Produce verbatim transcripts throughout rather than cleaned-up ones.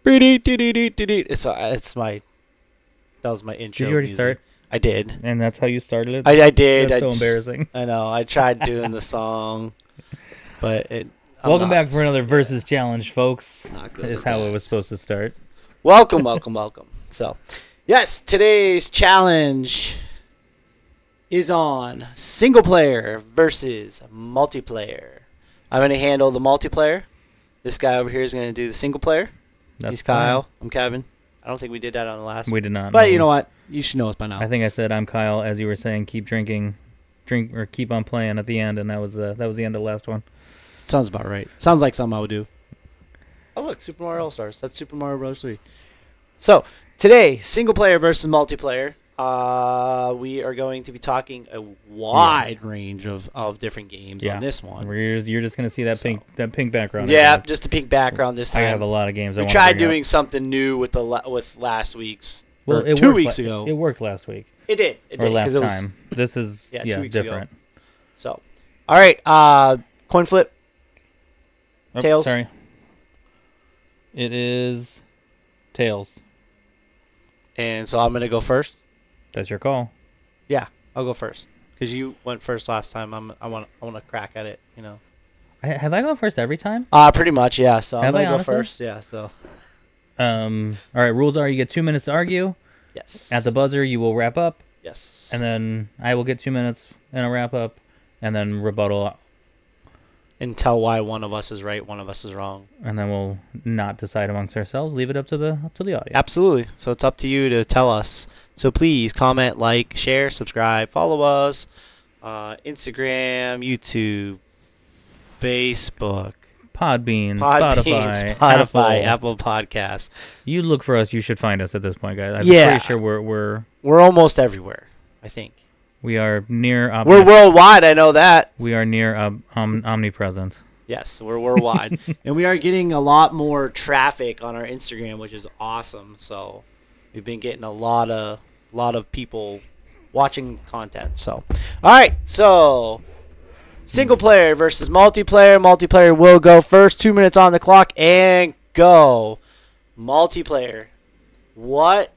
It's uh, it's my that was my intro. Did you already music. start? I did. And that's how you started it? I, I did. That's I so just- embarrassing. I know. I tried doing the song, but it. I'm Welcome not- back for another Versus Challenge, folks. Not good Is with how that. it was supposed to start. Welcome, welcome, welcome. So, yes, today's challenge is on single player versus multiplayer. I'm going to handle the multiplayer. This guy over here is going to do the single player. That's He's Kyle. I'm Kevin. I don't think we did that on the last fine. We did not. But no. you know what? You should know us by now. I think I said I'm Kyle, as you were saying, keep drinking, drink or keep on playing at the end, and that was the that was the end of the last one. Sounds about right. Sounds like something I would do. Oh, look, Super Mario All-Stars. That's Super Mario Bros. three. So, today, single player versus multiplayer. Uh, we are going to be talking a wide yeah. range of, of different games yeah. on this one. You're, you're just going to see that So. pink that pink background. Yeah, just the pink background this time. I have a lot of games I We want tried to bring doing up. something new with the la- with last week's. Well, or it two worked weeks la- ago. It worked last week. It did. It or did, last it was, time. This is yeah, yeah, two weeks different. ago. So, all right, uh, coin flip. Oh, Tails. Sorry. It is tails. And so I'm going to go first. That's your call. Yeah, I'll go first because you went first last time. I'm I want I want to crack at it. You know. I, have I gone first every time? Uh pretty much, yeah. So Have I'm I gonna go honestly? first. Yeah. So. Um. All right. Rules are: you get two minutes to argue. Yes. At the buzzer, you will wrap up, Yes. and then I will get two minutes and a wrap up, and then rebuttal, and tell why one of us is right, one of us is wrong. and then we'll not decide amongst ourselves. Leave it up to the up to the audience. Absolutely. So it's up to you to tell us. So please comment, like, share, subscribe, follow us, uh, Instagram, YouTube, Facebook, Podbean, Podbean, Spotify, Spotify, Apple. Apple Podcasts. You look for us. You should find us at this point, guys. I'm Yeah. pretty sure we're we're We're almost everywhere, I think. we are near. Omni- We're worldwide. I know that. we are near um, um, omnipresent. Yes, we're worldwide. And we are getting a lot more traffic on our Instagram, which is awesome. So we've been getting a lot of lot of people watching content. So all right, so single player versus multiplayer. Multiplayer will go first. Two minutes on the clock and go. Multiplayer. What?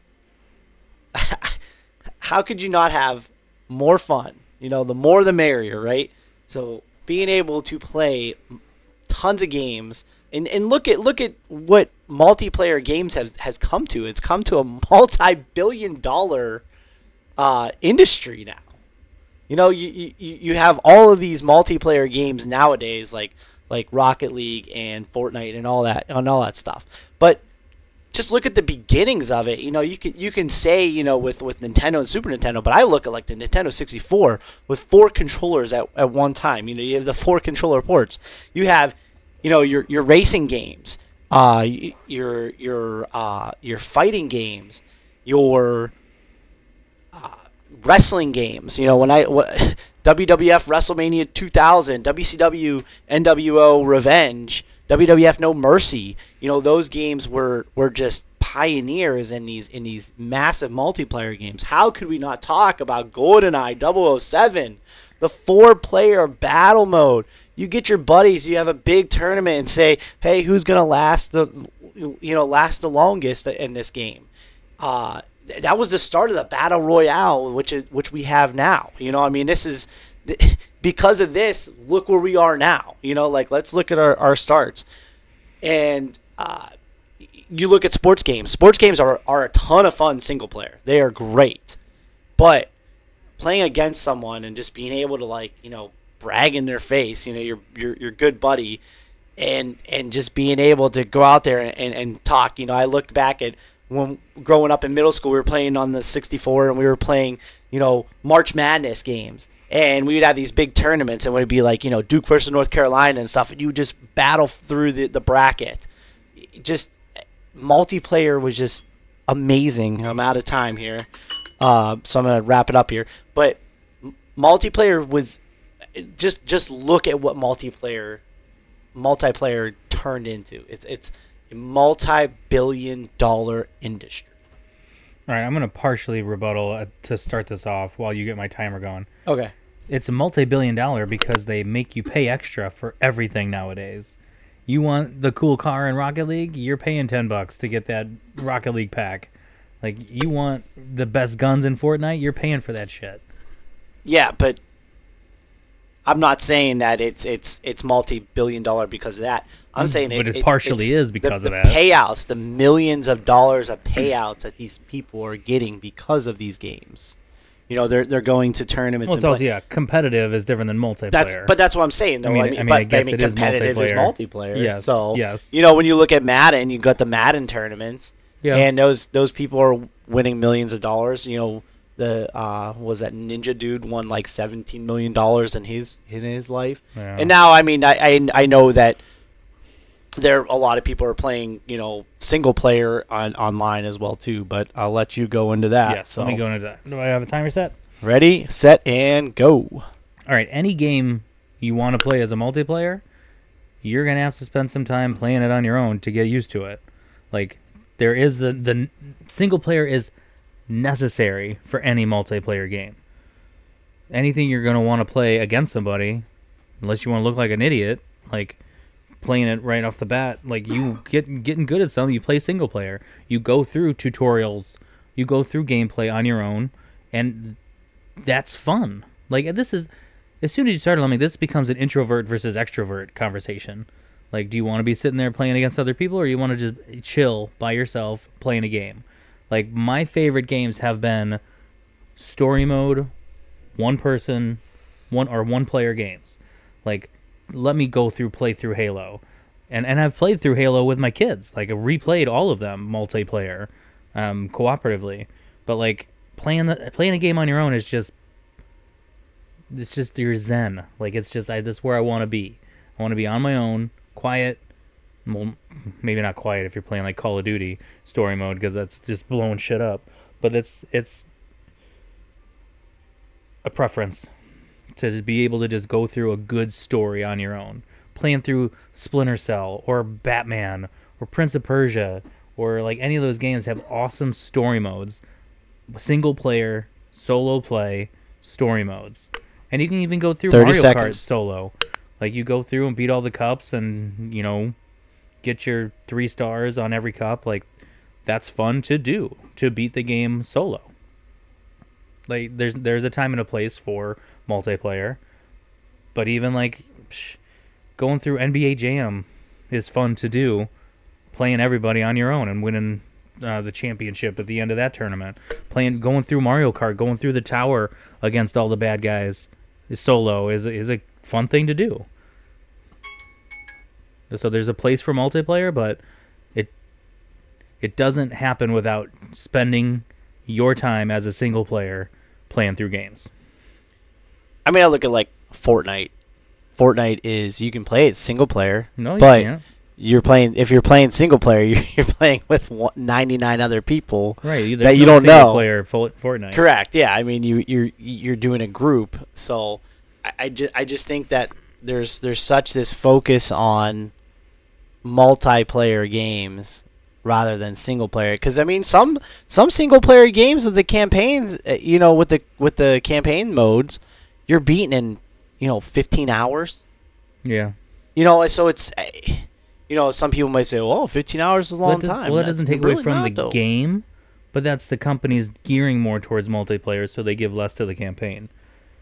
How could you not have more fun? You know, the more the merrier, right? So being able to play tons of games and, and look at look at what multiplayer games have has come to. It's come to a multi-billion dollar uh, industry now. You know, you, you you have all of these multiplayer games nowadays, like like Rocket League and Fortnite and all that and all that stuff. But just look at the beginnings of it. You know, you can you can say, you know, with, with Nintendo and Super Nintendo, but I look at like the Nintendo sixty-four with four controllers at, at one time. You know, you have the four controller ports. You have, you know, your your racing games, uh, your your uh, your fighting games, your uh, wrestling games. You know, when I what, W W F WrestleMania two thousand, W C W N W O Revenge, W W F No Mercy. You know, those games were, were just pioneers in these in these massive multiplayer games. How could we not talk about GoldenEye double oh seven, the four-player battle mode? You get your buddies, you have a big tournament, and say, "Hey, who's gonna last the you know last the longest in this game?" Uh, that was the start of the battle royale, which is which we have now. You know, I mean, this is because of this. Look where we are now. You know, like let's look at our, our starts, and uh, you look at sports games. Sports games are are a ton of fun single player. They are great, but playing against someone and just being able to like you know brag in their face, you know, your your your good buddy, and and just being able to go out there and, and, and talk. You know, I look back at when growing up in middle school, we were playing on the sixty-four and we were playing, you know, March Madness games. And we would have these big tournaments and it would be like, you know, Duke versus North Carolina and stuff. And you would just battle through the, the bracket. Just multiplayer was just amazing. I'm out of time here. Uh, so I'm going to wrap it up here. But multiplayer was just just look at what multiplayer multiplayer turned into. It's it's a multi-billion dollar industry. All right, I'm going to partially rebuttal uh, to start this off while you get my timer going. Okay. It's a multi-billion dollar because they make you pay extra for everything nowadays. You want the cool car in Rocket League? You're paying ten bucks to get that Rocket League pack. Like, you want the best guns in Fortnite? You're paying for that shit. Yeah, but I'm not saying that it's it's it's multi-billion dollar because of that. I'm saying but it, it it partially it's is because the, of the that. Payouts, the millions of dollars of payouts that these people are getting because of these games. You know, they're they're going to tournaments. Well, it's and also, play. yeah, competitive is different than multiplayer. That's but that's what I'm saying though. I mean, I mean, I mean, but I guess I mean, it is competitive is multiplayer. multiplayer. Yes, So yes. you know, when you look at Madden, you got the Madden tournaments, Yeah. and those those people are winning millions of dollars. You know, the uh, what was that Ninja dude won like seventeen million dollars in his in his life, Yeah. and now I mean, I, I I know that there a lot of people are playing, you know, single player on online as well too. But I'll let you go into that. Yes, so let me go into that. Do I have a timer set? ready, set, and go. All right, any game you want to play as a multiplayer, you're going to have to spend some time playing it on your own to get used to it. Like, there is the, the single player is necessary for any multiplayer game. Anything you're going to want to play against somebody, unless you want to look like an idiot, like playing it right off the bat, like you get getting good at something, you play single player. You go through tutorials, you go through gameplay on your own, and that's fun. Like, this is, as soon as you start learning, this becomes an introvert versus extrovert conversation. Like, do you want to be sitting there playing against other people, or you want to just chill by yourself playing a game? Like, my favorite games have been story mode, one person, one or one player games. Like, let me go through, play through Halo. And and I've played through Halo with my kids. Like, I replayed all of them multiplayer, um, cooperatively. But, like, playing the, playing a game on your own is just, it's just your zen. Like, it's just, I, that's where I want to be. I want to be on my own, quiet. Well, maybe not quiet if you're playing like Call of Duty story mode, because that's just blowing shit up. But it's it's a preference to just be able to just go through a good story on your own. Playing through Splinter Cell or Batman or Prince of Persia or like any of those games have awesome story modes. Single player, solo play, story modes. And you can even go through Mario seconds. Kart solo. Like, you go through and beat all the cups and, you know, get your three stars on every cup. Like, that's fun to do, to beat the game solo. Like, there's there's a time and a place for multiplayer. But even, like, psh, going through N B A Jam is fun to do, playing everybody on your own and winning uh, the championship at the end of that tournament. Playing, going through Mario Kart, going through the tower against all the bad guys is solo is is a fun thing to do. So there's a place for multiplayer, but it it doesn't happen without spending your time as a single player playing through games. I mean, I look at like Fortnite. Fortnite is, you can play it single player, No, you but can't. you're playing. If you're playing single player, you're, you're playing with one- ninety-nine other people Right, there's that you no don't single know. player Fo- Fortnite. Correct. Yeah. I mean, you you're you're doing a group, so I, I just I just think that there's there's such this focus on multiplayer games rather than single player, because I mean some some single player games with the campaigns, uh, you know, with the with the campaign modes, you're beating in, you know, fifteen hours. Yeah. You know, so it's, uh, you know, some people might say, well, fifteen hours is a Well, long that does- time. Well, that That's doesn't take really away from not, the though. game, but that's the companies gearing more towards multiplayer, so they give less to the campaign.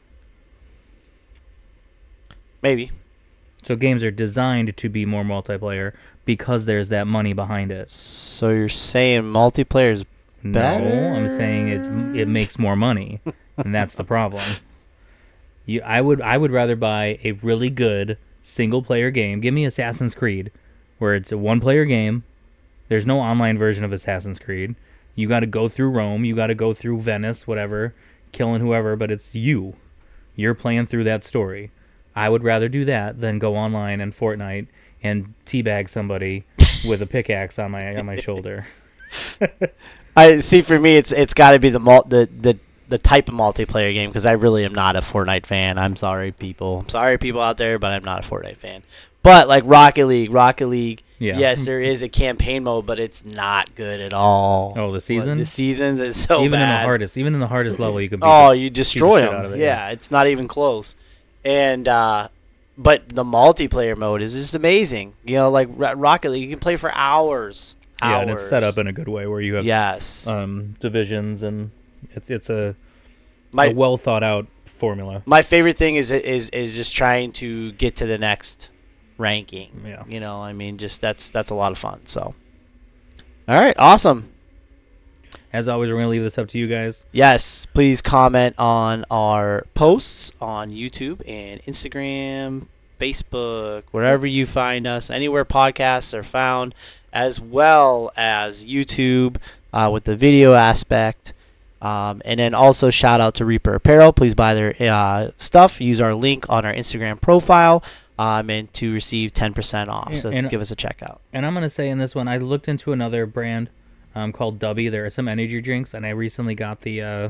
Maybe. So games are designed to be more multiplayer because there's that money behind it. So you're saying multiplayer is better? No, I'm saying it it makes more money, and that's the problem. You, I would I would rather buy a really good single player game. Give me Assassin's Creed, where it's a one player game. There's no online version of Assassin's Creed. You got to go through Rome. You got to go through Venice, whatever, killing whoever, but it's you. You're playing through that story. I would rather do that than go online and Fortnite and teabag somebody with a pickaxe on my on my shoulder. I see. For me, it's it's got to be the mul- the the the type of multiplayer game, because I really am not a Fortnite fan. I'm sorry, people. I'm sorry, people out there, but I'm not a Fortnite fan. But like Rocket League, Rocket League. Yeah. Yes, there is a campaign mode, but it's not good at all. Oh, the season? The seasons is so even bad. in the hardest, even in the hardest level, you can beat Oh, the- you destroy shit them. out of it, yeah, yeah. it's not even close. And uh, but the multiplayer mode is just amazing. You know, like Ro- Rocket League, you can play for hours. Yeah, hours. and it's set up in a good way where you have yes um, divisions, and it, it's a, my a well thought out formula. my favorite thing is is is just trying to get to the next ranking. Yeah. You know, I mean, just that's that's a lot of fun. So, all right, awesome. As always, we're going to leave this up to you guys. Yes, please comment on our posts on YouTube and Instagram, Facebook, wherever you find us, anywhere podcasts are found, as well as YouTube uh, with the video aspect. Um, and then also shout out to Reaper Apparel. Please buy their uh, stuff. Use our link on our Instagram profile um, and to receive ten percent off. Yeah, So and- give us a check out. And I'm going to say in this one, I looked into another brand um, called Dubby. There are some energy drinks, and I recently got the uh,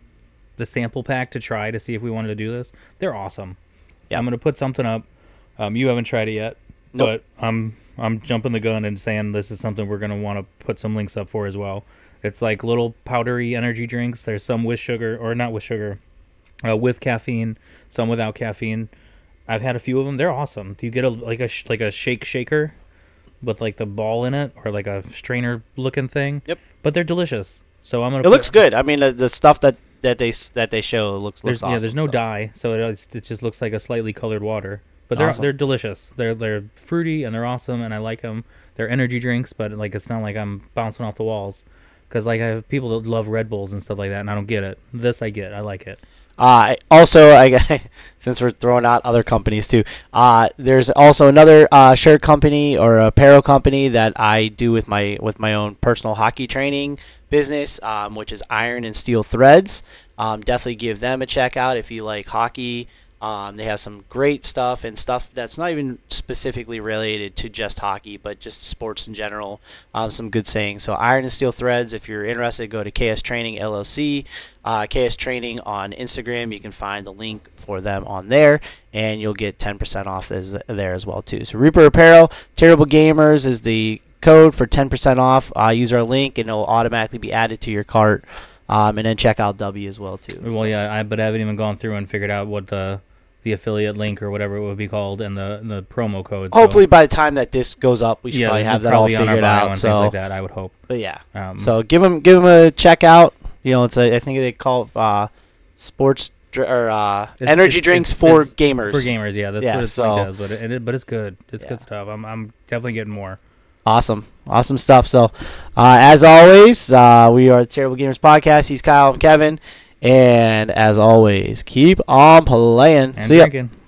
the sample pack to try to see if we wanted to do this. They're awesome. Yeah. I'm going to put something up. Um, you haven't tried it yet, Nope. but I'm I'm jumping the gun and saying this is something we're going to want to put some links up for as well. It's like little powdery energy drinks. There's some with sugar, or not with sugar, uh, with caffeine, some without caffeine. I've had a few of them. They're awesome. You get a like a sh- like a shake shaker with like the ball in it, or like a strainer looking thing. Yep. But they're delicious. So I'm gonna. It put- looks good. I mean, the, the stuff that, that they s- that they show looks There's looks awesome. yeah. There's no so. dye, so it it's- it just looks like a slightly colored water. But they're Awesome. they're delicious. They're they're fruity and they're awesome, and I like them. They're energy drinks, but like it's not like I'm bouncing off the walls. Because like I have people that love Red Bulls and stuff like that, and I don't get it. This I get. I like it. Uh, also, I since we're throwing out other companies too, uh, there's also another uh, shirt company or apparel company that I do with my with my own personal hockey training business, um, which is Iron and Steel Threads. Um, definitely give them a check out if you like hockey. Um, they have some great stuff and stuff that's not even specifically related to just hockey, but just sports in general. Um, some good sayings. So Iron and Steel Threads, if you're interested, go to K S Training L L C, uh, K S Training on Instagram. You can find the link for them on there, and you'll get ten percent off as, there as well too. So Reaper Apparel, Terrible Gamers is the code for ten percent off. Uh, use our link, and it'll automatically be added to your cart. Um, and then check out W as well too. Well, So- yeah, I but I haven't even gone through and figured out what the the affiliate link or whatever it would be called and the the promo code. so- Hopefully, by the time that this goes up, we should yeah, probably they'll have that all probably on our figured bio out. and things So, like that, I would hope. but yeah. Um, So give them give them a check out. You know, it's a, I think they call it uh, sports dr- or uh, It's- energy it's- drinks it's- for it's gamers. for gamers, yeah, that's Yeah, what it's so- like does. But it, it but it's good. It's Yeah. good stuff. I'm I'm definitely getting more. Awesome, awesome stuff. So, uh, as always, uh, we are the Terrible Gamers Podcast. He's Kyle and Kevin, and as always, keep on playing. And See ya. drinking.